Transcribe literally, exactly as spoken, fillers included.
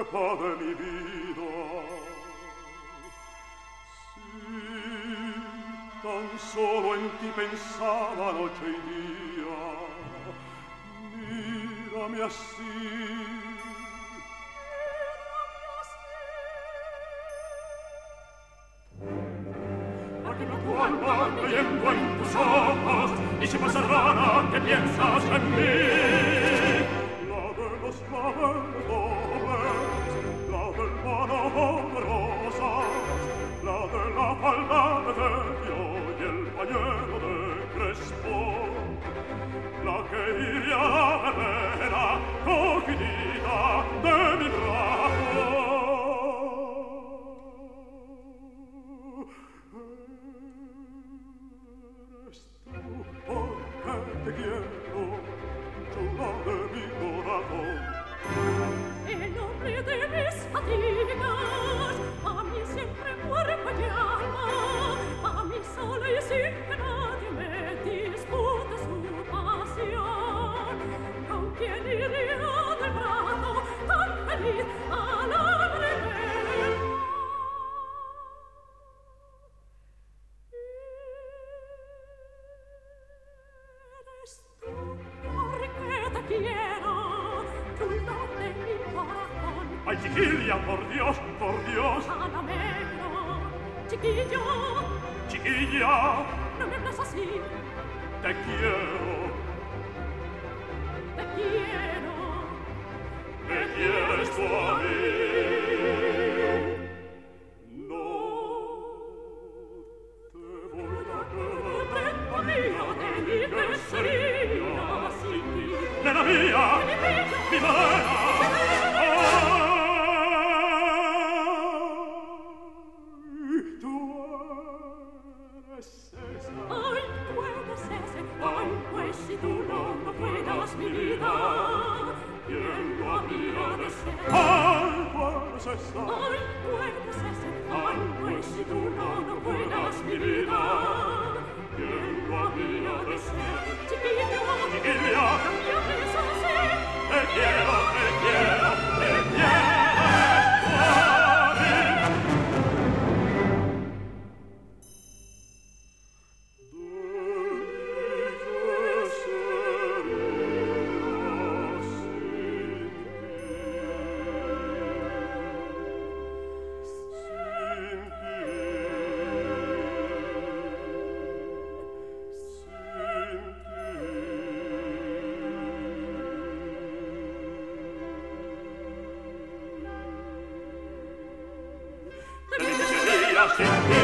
culpa de mi vida. Sí, tan solo en ti pensaba noche y día. Mírame así. Leyendo en tus ojos, y si pasa rara, ¿qué piensas en mí? La de los claveles dobles, la del mano de rosas, la de la falda de tercio y el pañuelo de crespo, la que iría a la verbena, cogidita de mi brazo. Te quiero, chula de mi corazón. El nombre de mis fatigas, a mí siempre cuerpo y alma, a mí sola y sin que nadie me dispute su pasión. ¿Con quién iría del brazo tan feliz a la breve? Ay, chiquilla, por Dios, por Dios. Salamero, chiquillo, Chiquilla, no me hables así. te quiero, Te quiero, me quieres tú a mí. No te voy a querer, prenda mía de mi que sería sin ti. nena mía, mi morena. Si tú no, no fueras mi vida, ¿quién lo habría de ser? Ay, pues esta. Ay, puede ser. Ay, pues si tú no, no fueras mi vida, ¿quién lo habría de ser? Chiquillo, Chiquilla, no me hables así. te quiero, te quiero, te quiero. Sin ti.